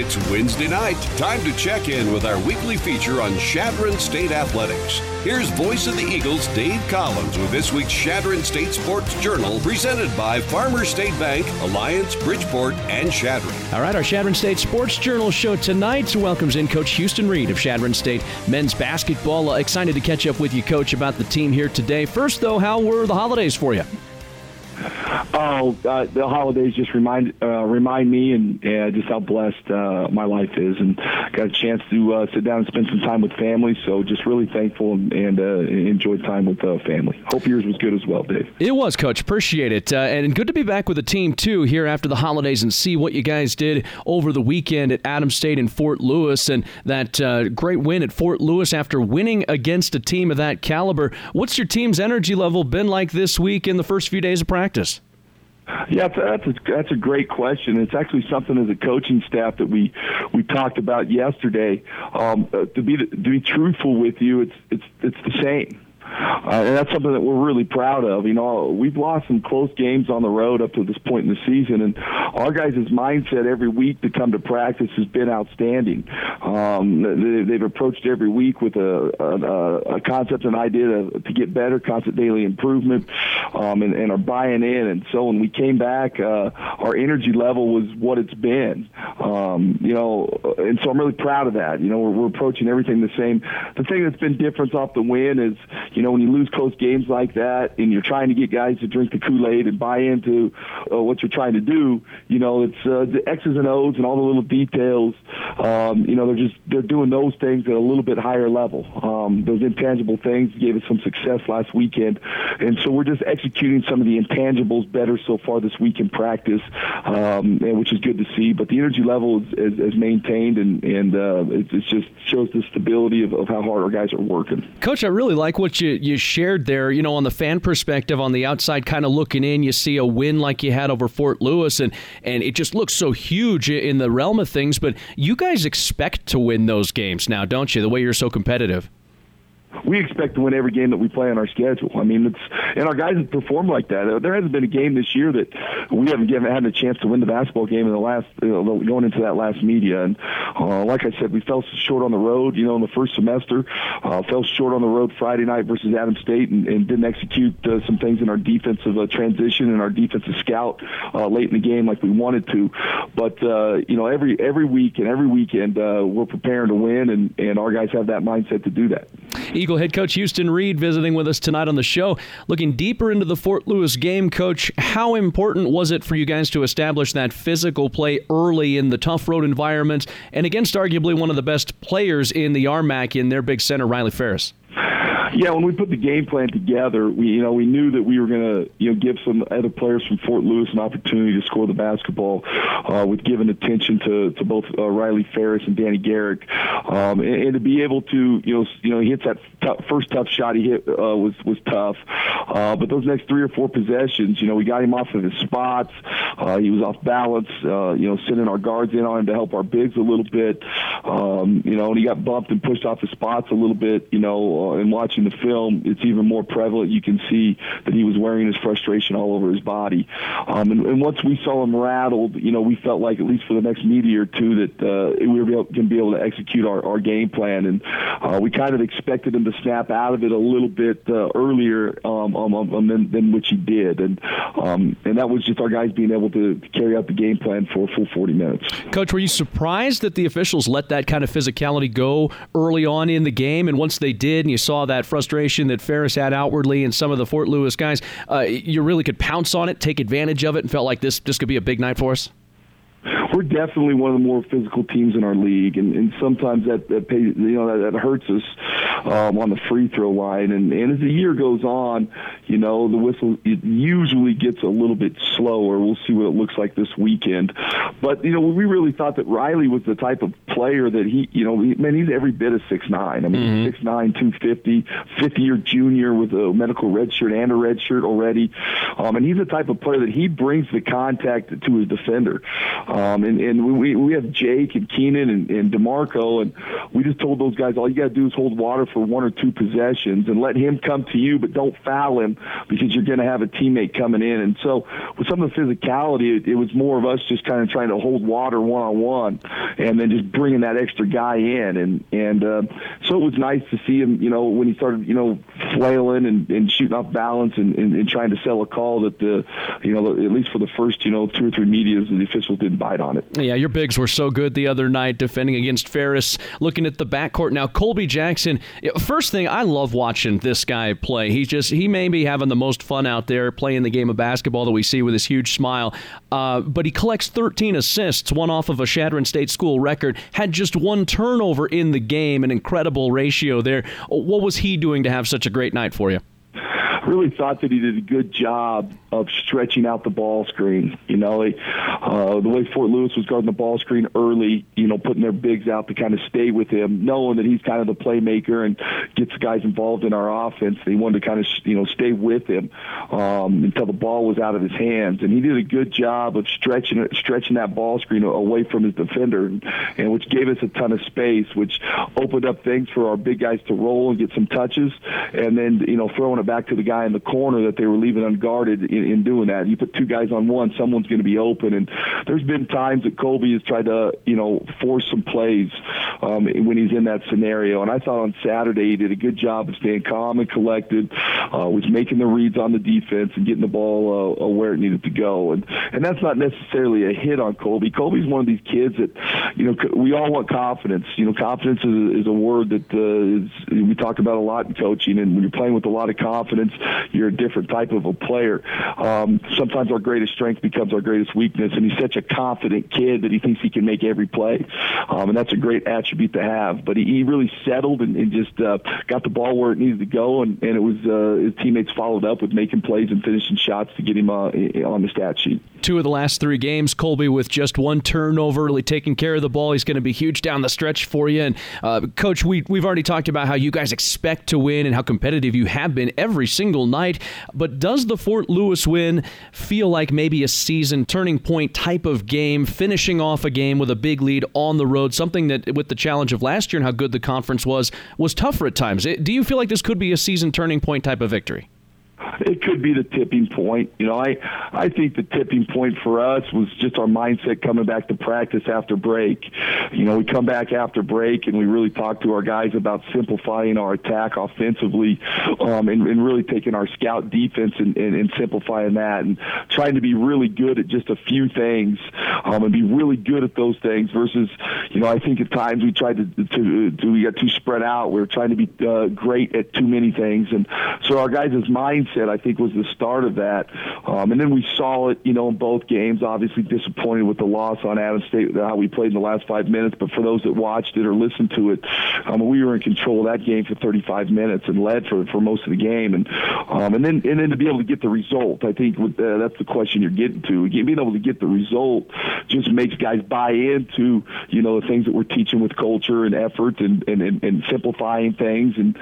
It's Wednesday night. Time to check in with our weekly feature on Chadron State Athletics. Here's voice of the Eagles, Dave Collins, with this week's Chadron State Sports Journal, presented by Farmers State Bank, Alliance, Bridgeport, and Chadron. All right, our Chadron State Sports Journal show tonight welcomes in Coach Houston Reed of Chadron State men's basketball. Excited to catch up with you, Coach, about the team here today. First, though, how were the holidays for you? The holidays just remind me and just how blessed my life is, and got a chance to sit down and spend some time with family. So just really thankful and enjoyed time with family. Hope yours was good as well, Dave. It was, Coach. Appreciate it, and good to be back with the team too here after the holidays and see what you guys did over the weekend at Adams State and Fort Lewis, and that great win at Fort Lewis after winning against a team of that caliber. What's your team's energy level been like this week in the first few days of practice? Yeah, that's a great question. It's actually something as a coaching staff that we talked about yesterday. To be truthful with you, it's the same. And that's something that we're really proud of. You know, we've lost some close games on the road up to this point in the season, and our guys' mindset every week to come to practice has been outstanding. They've approached every week with a concept and idea to get better, constant daily improvement, and are buying in. And so when we came back, our energy level was what it's been. And so I'm really proud of that. You know, we're approaching everything the same. The thing that's been different off the win is, you know, when you lose close games like that and you're trying to get guys to drink the Kool-Aid and buy into what you're trying to do, you know, it's the X's and O's and all the little details. They're doing those things at a little bit higher level. Those intangible things gave us some success last weekend, and so we're just executing some of the intangibles better so far this week in practice, which is good to see. But the energy level is maintained, and it just shows the stability of how hard our guys are working. Coach, I really like what you shared there. You know, on the fan perspective, on the outside kind of looking in, you see a win like you had over Fort Lewis, and it just looks so huge in the realm of things. But you guys expect to win those games now, don't you, the way you're so competitive? We expect to win every game that we play on our schedule. I mean, and our guys have performed like that. There hasn't been a game this year that we haven't had a chance to win the basketball game in the last going into that last media. And like I said, we fell short on the road. You know, in the first semester, fell short on the road Friday night versus Adams State, and didn't execute some things in our defensive transition and our defensive scout late in the game like we wanted to. But every week and every weekend, we're preparing to win, and our guys have that mindset to do that. Eagle head coach Houston Reed visiting with us tonight on the show. Looking deeper into the Fort Lewis game, Coach, how important was it for you guys to establish that physical play early in the tough road environment and against arguably one of the best players in the RMAC in their big center, Riley Ferris? Yeah, when we put the game plan together, we knew that we were going to give some other players from Fort Lewis an opportunity to score the basketball, with giving attention to both Riley Ferris and Danny Garrick, and to be able to he hits that first tough shot he hit was tough, but those next 3 or 4 possessions, we got him off of his spots. He was off balance, sending our guards in on him to help our bigs a little bit, and he got bumped and pushed off his spots a little bit, and watching the film, it's even more prevalent. You can see that he was wearing his frustration all over his body. And once we saw him rattled, we felt like at least for the next media or two that we were going to be able to execute our game plan. And we kind of expected him to snap out of it a little bit earlier than which he did. And that was just our guys being able to carry out the game plan for a full 40 minutes. Coach, were you surprised that the officials let that kind of physicality go early on in the game? And once they did, and you saw that frustration that Ferris had outwardly and some of the Fort Lewis guys, you really could pounce on it, take advantage of it, and felt like this could be a big night for us? We're definitely one of the more physical teams in our league, and sometimes that hurts us on the free throw line. And as the year goes on, the whistle usually gets a little bit slower. We'll see what it looks like this weekend. But we really thought that Riley was the type of player that he's every bit of 6'9". I mean, 6'9", 250, fifth-year junior with a medical red shirt and a red shirt already. And he's the type of player that he brings the contact to his defender. And we have Jake and Keenan and DeMarco, and we just told those guys all you got to do is hold water for 1 or 2 possessions and let him come to you, but don't foul him because you're going to have a teammate coming in. And so with some of the physicality, it was more of us just kind of trying to hold water one-on-one and then just bringing that extra guy in. And so it was nice to see him, when he started, flailing and shooting off balance and trying to sell a call that at least for the first, 2 or 3 medias, the officials didn't bite on it. Yeah, your bigs were so good the other night defending against Ferris. Looking at the backcourt now, Colby Jackson. First thing, I love watching this guy play. He may be having the most fun out there playing the game of basketball that we see with his huge smile. But he collects 13 assists, one off of a Chadron State school record. Had just 1 turnover in the game, an incredible ratio there. What was he doing to have such a great night for you? Really thought that he did a good job of stretching out the ball screen. The way Fort Lewis was guarding the ball screen early, putting their bigs out to kind of stay with him, knowing that he's kind of the playmaker and gets the guys involved in our offense. They wanted to kind of, stay with him until the ball was out of his hands. And he did a good job of stretching that ball screen away from his defender, and which gave us a ton of space, which opened up things for our big guys to roll and get some touches, and then, throwing it back to the guy in the corner that they were leaving unguarded in doing that. You put 2 guys on one, someone's going to be open. And there's been times that Colby has tried to, force some plays when he's in that scenario. And I thought on Saturday he did a good job of staying calm and collected, was making the reads on the defense and getting the ball where it needed to go. And that's not necessarily a hit on Colby. Colby's one of these kids that, we all want confidence. Confidence is a word that we talk about a lot in coaching. And when you're playing with a lot of confidence, you're a different type of a player. Sometimes our greatest strength becomes our greatest weakness, and he's such a confident kid that he thinks he can make every play, and that's a great attribute to have. But he really settled and just got the ball where it needed to go, and it was his teammates followed up with making plays and finishing shots to get him on the stat sheet. 2 of the last 3 games, Colby with just 1 turnover, really taking care of the ball. He's going to be huge down the stretch for you. And Coach, we've already talked about how you guys expect to win and how competitive you have been every single night. But does the Fort Lewis win feel like maybe a season turning point type of game, finishing off a game with a big lead on the road, something that with the challenge of last year and how good the conference was tougher at times? Do you feel like this could be a season turning point type of victory? It could be the tipping point. I think the tipping point for us was just our mindset coming back to practice after break. We come back after break and we really talk to our guys about simplifying our attack offensively, and really taking our scout defense and simplifying that and trying to be really good at just a few things, and be really good at those things versus, I think at times we tried we got too spread out. We were trying to be great at too many things. And so our guys' mindset, I think, was the start of that. And then we saw it, in both games. Obviously disappointed with the loss on Adams State, how we played in the last 5 minutes. But for those that watched it or listened to it, we were in control of that game for 35 minutes and led for most of the game. And then to be able to get the result, I think that's the question you're getting to. Being able to get the result just makes guys buy into, the things that we're teaching with culture and effort and simplifying things and,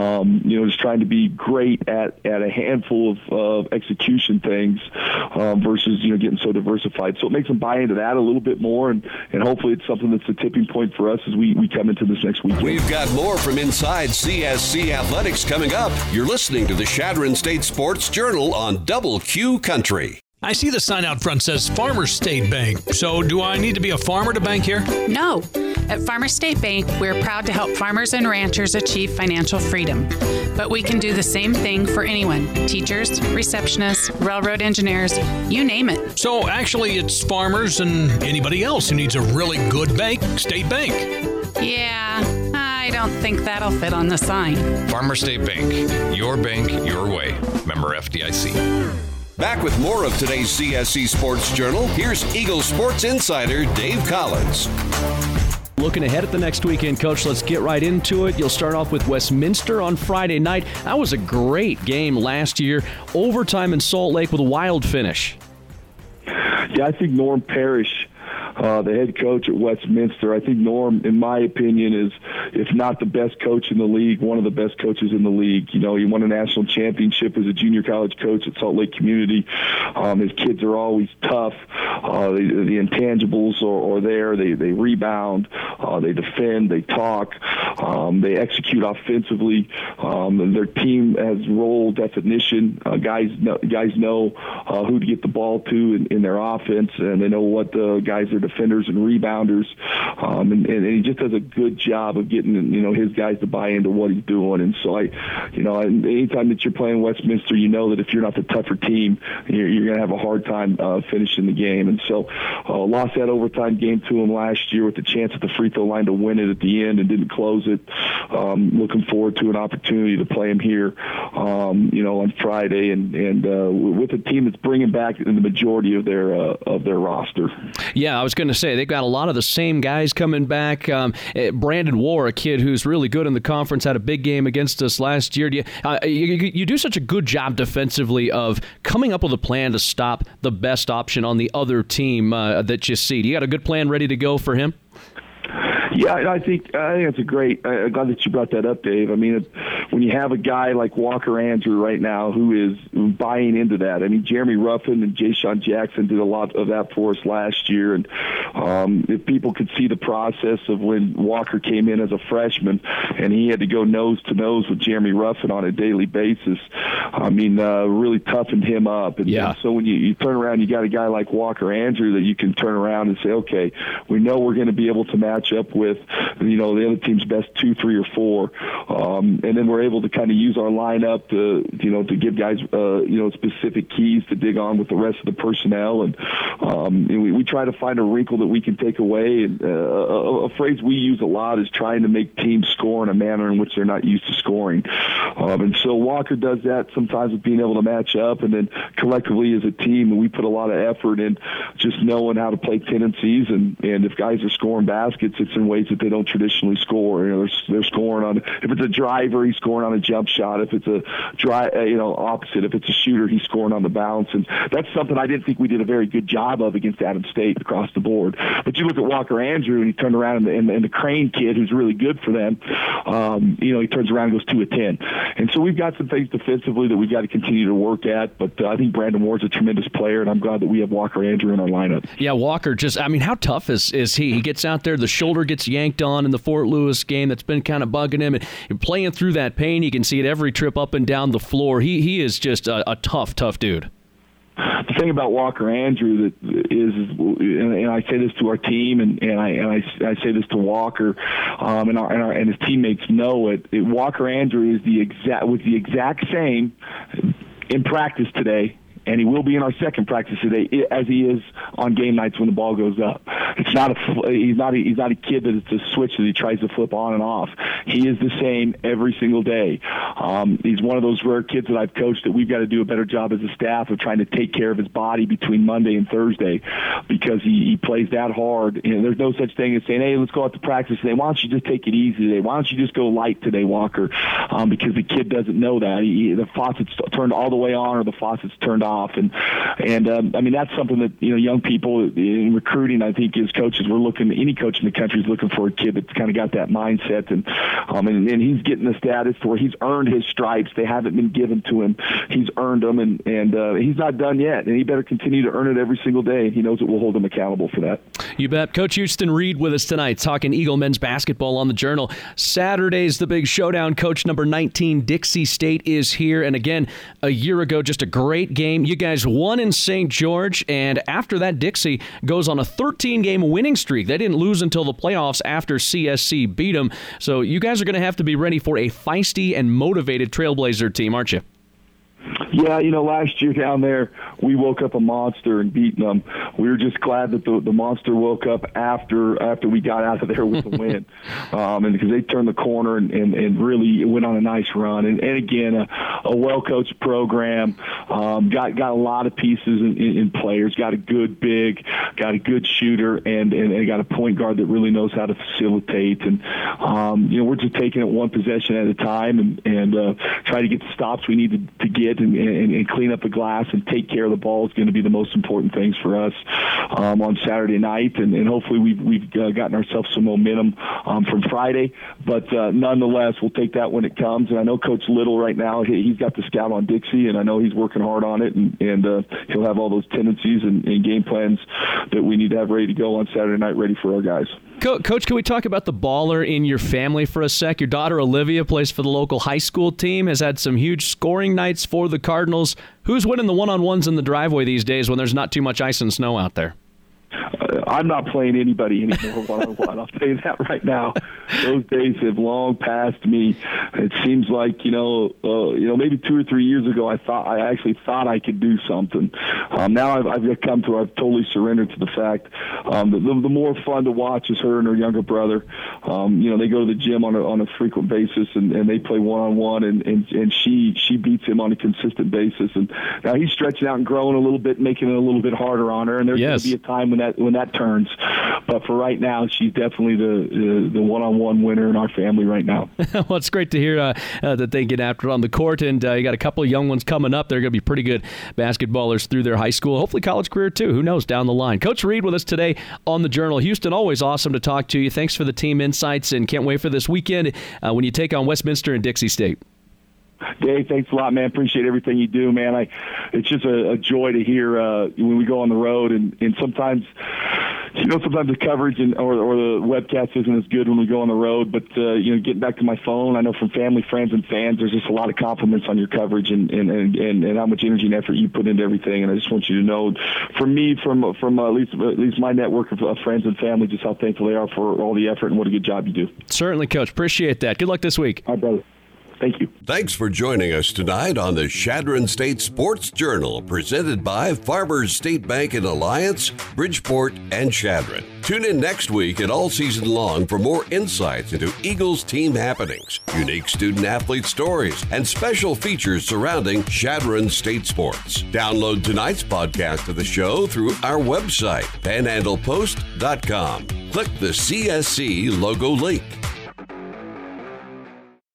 just trying to be great at a handful of execution things versus, getting so diversified. So it makes them buy into that a little bit more, and hopefully it's something that's a tipping point for us as we come into this next weekend. We've got more from inside CSC Athletics coming up. You're listening to the Chadron State Sports Journal on Double Q Country. I see the sign out front says Farmers State Bank. So do I need to be a farmer to bank here? No. At Farmers State Bank, we're proud to help farmers and ranchers achieve financial freedom. But we can do the same thing for anyone. Teachers, receptionists, railroad engineers, you name it. So actually it's farmers and anybody else who needs a really good bank, State Bank. Yeah, I don't think that'll fit on the sign. Farmers State Bank. Your bank, your way. Member FDIC. Back with more of today's CSC Sports Journal, here's Eagles Sports Insider Dave Collins. Looking ahead at the next weekend, Coach, let's get right into it. You'll start off with Westminster on Friday night. That was a great game last year. Overtime in Salt Lake with a wild finish. Yeah, I think Norm Parrish the head coach at Westminster. I think Norm, in my opinion, is, if not the best coach in the league, one of the best coaches in the league. You know, he won a national championship as a junior college coach at Salt Lake Community. His kids are always tough. The intangibles are there. They rebound. They defend. They talk. They execute offensively. And their team has role definition. Guys know who to get the ball to in their offense, and they know what the guys are defenders and rebounders. And he just does a good job of getting his guys to buy into what he's doing. And so anytime that you're playing Westminster, you know that if you're not the tougher team, you're going to have a hard time finishing the game. And so lost that overtime game to him last year with the chance at the free throw line to win it at the end and didn't close it. Looking forward to an opportunity to play him here, on Friday, and with a team that's bringing back the majority of their roster. Yeah, I was going to say they've got a lot of the same guys coming back. Brandon War, a kid who's really good in the conference, had a big game against us last year. You do such a good job defensively of coming up with a plan to stop the best option on the other team that you see. Do you got a good plan ready to go for him? Yeah, I think that's a great. I'm glad that you brought that up, Dave. I mean, when you have a guy like Walker Andrew right now who is buying into that. I mean, Jeremy Ruffin and Jay-Sean Jackson did a lot of that for us last year, and if people could see the process of when Walker came in as a freshman and he had to go nose to nose with Jeremy Ruffin on a daily basis, I mean, really toughened him up. And so when you turn around, you got a guy like Walker Andrew that you can turn around and say, okay, we know we're going to be able to match up with the other team's best 2, 3, or 4, and then we're able to kind of use our lineup to give guys specific keys to dig on with the rest of the personnel, and we try to find a wrinkle that we can take away. And a phrase we use a lot is trying to make teams score in a manner in which they're not used to scoring, and so Walker does that sometimes with being able to match up, and then collectively as a team, we put a lot of effort in just knowing how to play tendencies, and if guys are scoring baskets, it's in ways that they don't traditionally score. They're scoring on, if it's a driver, he's scoring on a jump shot. If it's a opposite, if it's a shooter, he's scoring on the bounce. And that's something I didn't think we did a very good job of against Adams State across the board. But you look at Walker Andrew, and he turned around, and the Crane kid, who's really good for them, he turns around and goes 2 of 10. And so we've got some things defensively that we've got to continue to work at. But I think Brandon Ward's a tremendous player, and I'm glad that we have Walker Andrew in our lineup. Yeah, Walker, how tough is he? He gets out there, the shoulder gets yanked on in the Fort Lewis game. That's been kind of bugging him, and playing through that pain, you can see it every trip up and down the floor. He is just a tough dude. The thing about Walker Andrew that is, and I say this to our team, and I say this to Walker, and his teammates know it. Walker Andrew was the exact same in practice today, and he will be in our second practice today, as he is on game nights when the ball goes up. He's not a kid that it's a switch that he tries to flip on and off. He is the same every single day. He's one of those rare kids that I've coached that we've got to do a better job as a staff of trying to take care of his body between Monday and Thursday, because he plays that hard. And there's no such thing as saying, hey, let's go out to practice today. Why don't you just take it easy today? Why don't you just go light today, Walker? Because the kid doesn't know that. The faucet's turned all the way on, or the faucet's turned off. And I mean, that's something that young people in recruiting, I think, as coaches, any coach in the country is looking for a kid that's kind of got that mindset, and he's getting the status to where he's earned his stripes. They haven't been given to him. He's earned them, and he's not done yet, and he better continue to earn it every single day. He knows it will hold him accountable for that. You bet. Coach Houston Reed with us tonight, talking Eagle men's basketball on the Journal. Saturday's the big showdown. Coach number 19, Dixie State, is here, and again, a year ago, just a great game. You guys won in St. George, and after that, Dixie goes on a 13-game winning streak. They didn't lose until the playoffs after CSC beat them. So you guys are going to have to be ready for a feisty and motivated Trailblazer team, aren't you? Yeah, last year down there, we woke up a monster and beat them. We were just glad that the monster woke up after we got out of there with the win, and because they turned the corner and really went on a nice run. And again, a well-coached program, got a lot of pieces in players, got a good big, got a good shooter, and got a point guard that really knows how to facilitate. And we're just taking it one possession at a time and try to get the stops we need to get and clean up the glass and take care of the ball is going to be the most important things for us on Saturday night, and hopefully we've gotten ourselves some momentum from Friday. But nonetheless, we'll take that when it comes. And I know Coach Little right now, he's got the scout on Dixie, and I know he's working hard on it, and he'll have all those tendencies and game plans that we need to have ready to go on Saturday night, ready for our guys. Coach, can we talk about the baller in your family for a sec? Your daughter Olivia plays for the local high school team, has had some huge scoring nights for the Cardinals. Who's winning the one-on-ones in the driveway these days when there's not too much ice and snow out there? I'm not playing anybody anymore one-on-one. I'll tell you that right now. Those days have long passed me. It seems like maybe 2 or 3 years ago, I actually thought I could do something. Now I've totally surrendered to the fact that the more fun to watch is her and her younger brother. They go to the gym on a frequent basis, and they play one-on-one, and she beats him on a consistent basis. And now he's stretching out and growing a little bit, making it a little bit harder on her. And there's going to be a time when that turns. But for right now, she's definitely the one-on-one winner in our family right now. Well, it's great to hear that they get after it on the court, and you got a couple of young ones coming up. They're going to be pretty good basketballers through their high school, hopefully college career too. Who knows down the line? Coach Reed with us today on the Journal. Houston, always awesome to talk to you. Thanks for the team insights, and can't wait for this weekend when you take on Westminster and Dixie State. Dave, thanks a lot, man. Appreciate everything you do, man. It's just a joy to hear when we go on the road, and sometimes the coverage or the webcast isn't as good when we go on the road. But getting back to my phone, I know from family, friends, and fans, there's just a lot of compliments on your coverage and how much energy and effort you put into everything. And I just want you to know, from me, from at least my network of friends and family, just how thankful they are for all the effort and what a good job you do. Certainly, Coach. Appreciate that. Good luck this week. All right, brother. Thank you. Thanks for joining us tonight on the Chadron State Sports Journal, presented by Farmers State Bank in Alliance, Bridgeport, and Chadron. Tune in next week and all season long for more insights into Eagles team happenings, unique student-athlete stories, and special features surrounding Chadron State sports. Download tonight's podcast of the show through our website, panhandlepost.com. Click the CSC logo link.